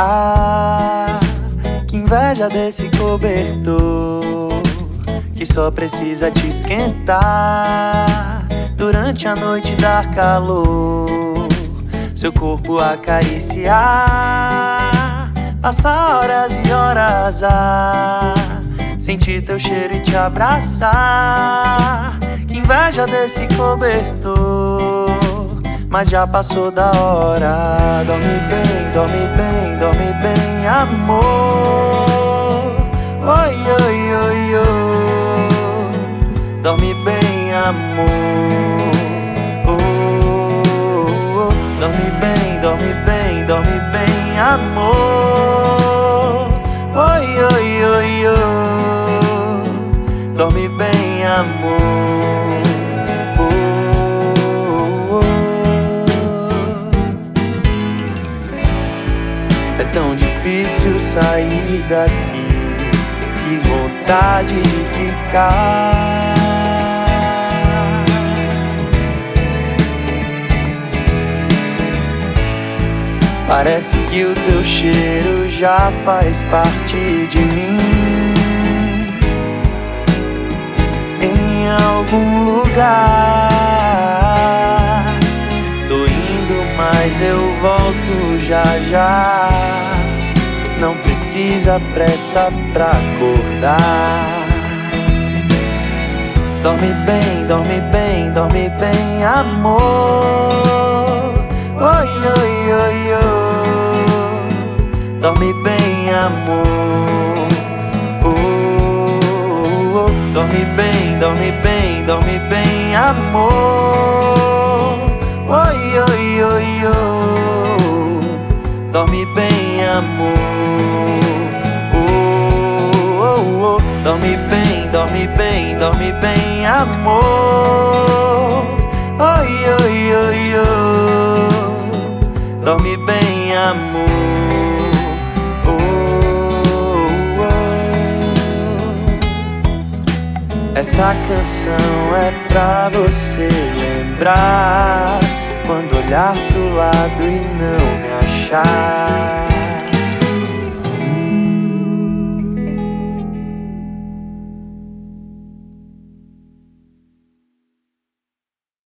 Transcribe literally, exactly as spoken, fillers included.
Ah, que inveja desse cobertor que só precisa te esquentar durante a noite, dar calor, seu corpo acariciar, passar horas e horas a sentir teu cheiro e te abraçar. Que inveja desse cobertor, mas já passou da hora. Dorme bem, dorme bem, dorme bem, amor. Oi, oi, oi, oi. Dorme bem, amor. Oh, oh, oh. Dorme bem, dorme bem, dorme bem, amor. Oi, oi, oi, oi. Dorme bem, amor. É tão difícil sair daqui, que vontade de ficar. Parece que o teu cheiro já faz parte de mim. Em algum lugar tô indo, mas eu volto já já. Não precisa pressa pra acordar. Dorme bem, dorme bem, dorme bem, amor. Oi, oi, oi, oi. Dorme bem, amor. Oh, oh, oh. Dorme bem, dorme bem, dorme bem, amor. Oi, oi, oi, oi. Dorme bem, amor. Oh, oh, oh. Dorme bem, dorme bem, dorme bem, amor. Oi, oi, oi, oi. Dorme bem, amor. Oh, oh. Essa canção é pra você lembrar, quando olhar pro lado e não me achar.